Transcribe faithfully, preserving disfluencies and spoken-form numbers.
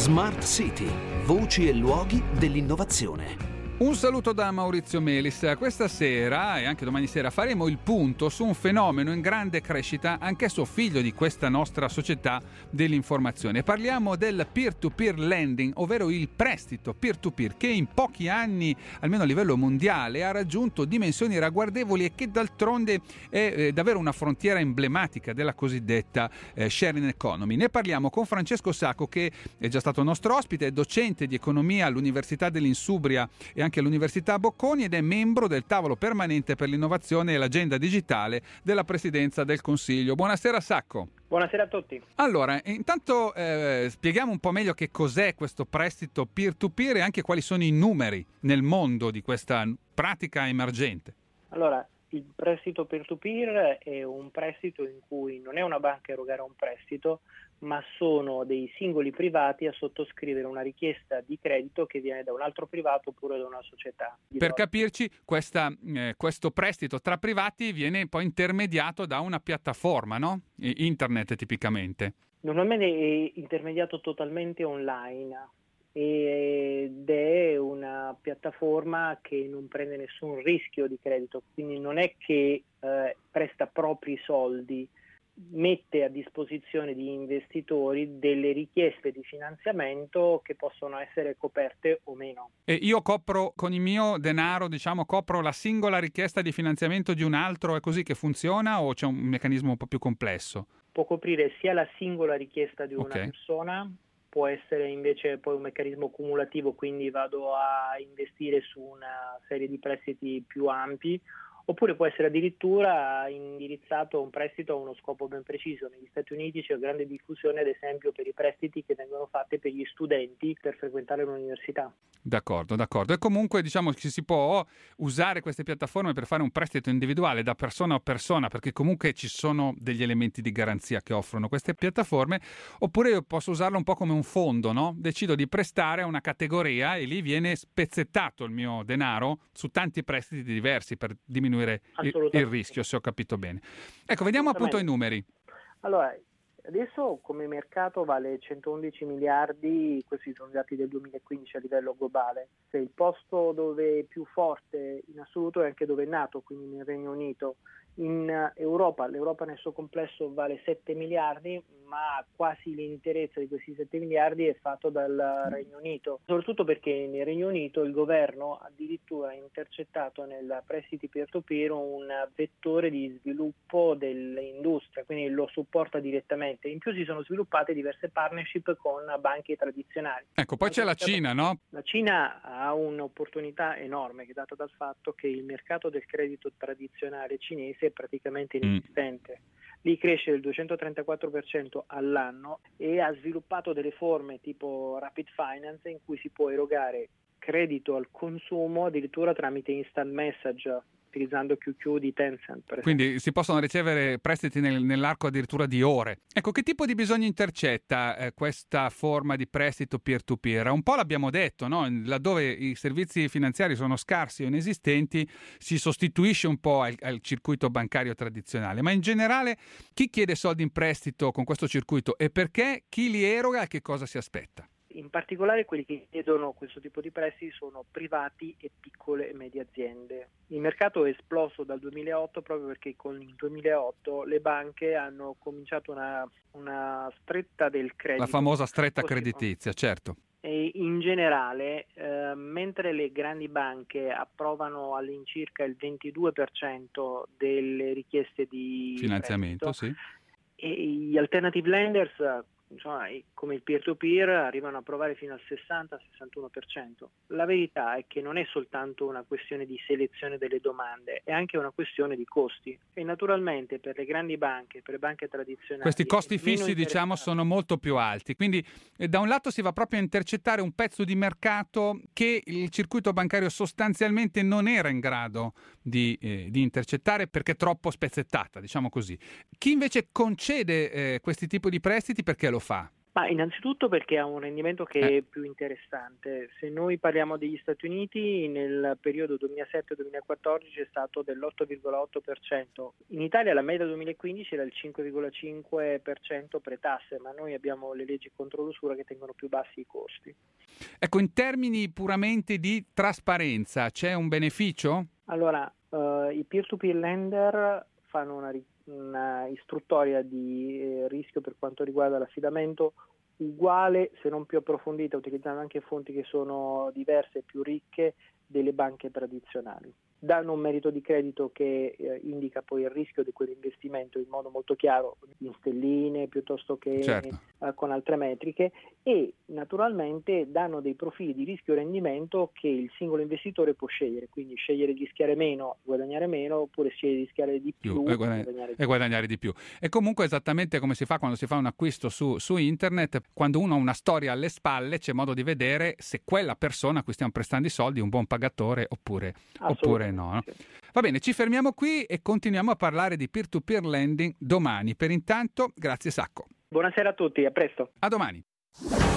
Smart City, voci e luoghi dell'innovazione. Un saluto da Maurizio Melis. Questa sera e anche domani sera faremo il punto su un fenomeno in grande crescita, anch'esso figlio di questa nostra società dell'informazione. Parliamo del peer-to-peer lending, ovvero il prestito peer-to-peer, che in pochi anni, almeno a livello mondiale, ha raggiunto dimensioni ragguardevoli e che d'altronde è eh, davvero una frontiera emblematica della cosiddetta eh, sharing economy. Ne parliamo con Francesco Sacco, che è già stato nostro ospite, è docente di economia all'Università dell'Insubria e anche all'Università Bocconi ed è membro del tavolo permanente per l'innovazione e l'agenda digitale della Presidenza del Consiglio. Buonasera Sacco. Buonasera a tutti. Allora, intanto eh, spieghiamo un po' meglio che cos'è questo prestito peer-to-peer e anche quali sono i numeri nel mondo di questa pratica emergente. Allora, il prestito peer-to-peer è un prestito in cui non è una banca a erogare un prestito, ma sono dei singoli privati a sottoscrivere una richiesta di credito che viene da un altro privato oppure da una società. Per capirci, questa, eh, questo prestito tra privati viene poi intermediato da una piattaforma, no? Internet tipicamente. Normalmente è intermediato totalmente online ed è una piattaforma che non prende nessun rischio di credito, quindi non è che eh, presta propri soldi, mette a disposizione di investitori delle richieste di finanziamento che possono essere coperte o meno. E io copro con il mio denaro, diciamo, copro la singola richiesta di finanziamento di un altro, è così che funziona o c'è un meccanismo un po' più complesso? Può coprire sia la singola richiesta di una okay. persona, può essere invece poi un meccanismo cumulativo, quindi vado a investire su una serie di prestiti più ampi, oppure può essere addirittura indirizzato un prestito a uno scopo ben preciso. Negli Stati Uniti c'è grande diffusione, ad esempio, per i prestiti che vengono fatti per gli studenti per frequentare l'università. D'accordo, d'accordo. E comunque diciamo che si può usare queste piattaforme per fare un prestito individuale da persona a persona, perché comunque ci sono degli elementi di garanzia che offrono queste piattaforme, oppure io posso usarlo un po' come un fondo, no? Decido di prestare a una categoria e lì viene spezzettato il mio denaro su tanti prestiti diversi per diminuire il, il rischio, se ho capito bene. Ecco, vediamo appunto i numeri. Allora, adesso come mercato vale centoundici miliardi, questi sono i dati del duemilaquindici a livello globale. Se il posto dove è più forte in assoluto è anche dove è nato, quindi nel Regno Unito. In Europa, l'Europa nel suo complesso vale sette miliardi, ma quasi l'interezza di questi sette miliardi è fatto dal Regno Unito, soprattutto perché nel Regno Unito il governo addirittura ha intercettato nel prestiti peer-to-peer un vettore di sviluppo dell'industria, quindi lo supporta direttamente. In più si sono sviluppate diverse partnership con banche tradizionali. Ecco, poi c'è la Cina, no? La Cina ha un'opportunità enorme che è data dal fatto che il mercato del credito tradizionale cinese è praticamente inesistente. Mm. Lì cresce del duecentotrentaquattro per cento all'anno e ha sviluppato delle forme tipo Rapid Finance in cui si può erogare credito al consumo addirittura tramite instant message, utilizzando Q Q di Tencent. Per Quindi si possono ricevere prestiti nel, nell'arco addirittura di ore. Ecco, che tipo di bisogno intercetta eh, questa forma di prestito peer-to-peer? Un po' l'abbiamo detto, no? Laddove i servizi finanziari sono scarsi o inesistenti, si sostituisce un po' al, al circuito bancario tradizionale. Ma in generale, chi chiede soldi in prestito con questo circuito e perché? Chi li eroga e che cosa si aspetta? In particolare quelli che chiedono questo tipo di prestiti sono privati e piccole e medie aziende. Il mercato è esploso dal duemilaotto proprio perché con il duemilaotto le banche hanno cominciato una, una stretta del credito. La famosa stretta così, creditizia, certo. E in generale, eh, mentre le grandi banche approvano all'incirca il ventidue per cento delle richieste di finanziamento, prestito, sì. E gli alternative lenders, insomma, come il peer-to-peer, arrivano a provare fino al sessanta sessantuno per cento. La verità è che non è soltanto una questione di selezione delle domande, è anche una questione di costi. E naturalmente per le grandi banche, per le banche tradizionali... Questi costi fissi, diciamo, sono molto più alti. Quindi eh, da un lato si va proprio a intercettare un pezzo di mercato che il circuito bancario sostanzialmente non era in grado di, eh, di intercettare perché è troppo spezzettata, diciamo così. Chi invece concede eh, questi tipi di prestiti, perché lo fa? Ma innanzitutto perché ha un rendimento che Eh. è più interessante. Se noi parliamo degli Stati Uniti, nel periodo duemilasette duemilaquattordici è stato dell'otto virgola otto per cento. In Italia la media duemilaquindici era il cinque virgola cinque per cento pre-tasse, ma noi abbiamo le leggi contro l'usura che tengono più bassi i costi. Ecco, in termini puramente di trasparenza, c'è un beneficio? Allora, eh, i peer-to-peer lender fanno una, una istruttoria di eh, rischio per quanto riguarda l'affidamento uguale, se non più approfondita, utilizzando anche fonti che sono diverse e più ricche delle banche tradizionali. Danno un merito di credito che eh, indica poi il rischio di quell'investimento in modo molto chiaro, in stelline piuttosto che Certo. eh, con altre metriche, e naturalmente danno dei profili di rischio-rendimento che il singolo investitore può scegliere, quindi scegliere di rischiare meno, guadagnare meno, oppure scegliere di rischiare di più, Più, e, guadagn- guadagnare di e guadagnare di più. E comunque esattamente come si fa quando si fa un acquisto su, su internet, quando uno ha una storia alle spalle c'è modo di vedere se quella persona a cui stiamo prestando i soldi è un buon pagatore oppure, oppure no, no? Sì. Va bene, ci fermiamo qui e continuiamo a parlare di peer-to-peer lending domani. Per intanto, grazie Sacco. Buonasera a tutti, a presto. A domani.